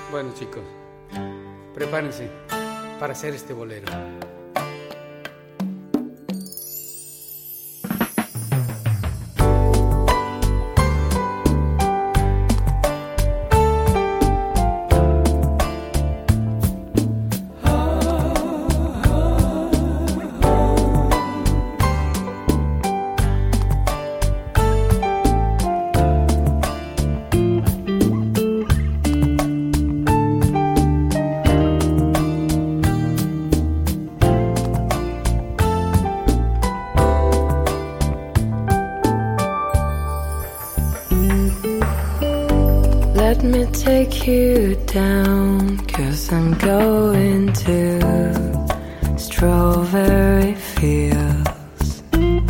Bueno, chicos, prepárense para hacer este bolero. Let me take you down, 'cause I'm going to strawberry fields.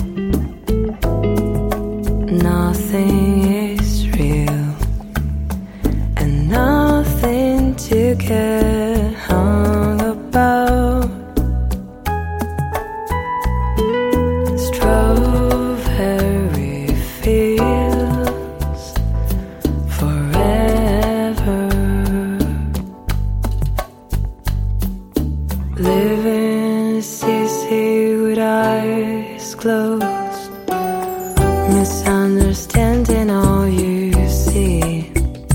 Nothing is real, and nothing to get hung about. Strawberry fields forever. Living is easy with eyes closed, misunderstanding all you see.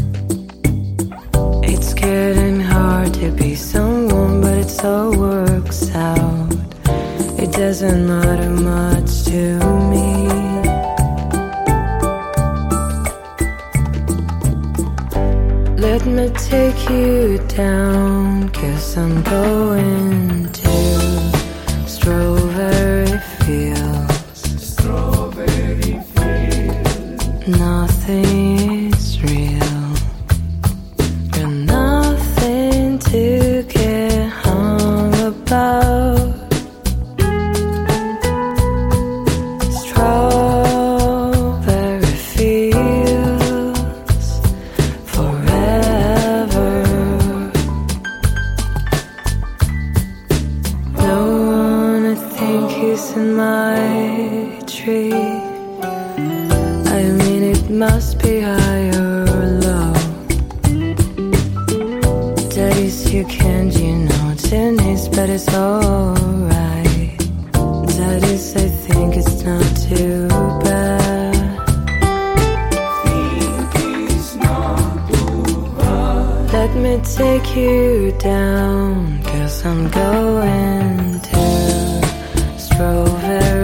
It's getting hard to be someone, but it all works out. It doesn't matter much to me. Let me take you down, 'cause I'm going to strawberry fields. Strawberry fields. Nothing is real, and nothing to get hung about. Strawberry fields forever. No one I think is in my tree. I mean, it must be high or low. Days you can't, you know, tennis, but it's alright. That is, I think it's not too bad. Think it's not too bad. Let me take you down, 'cause I'm going to strawberry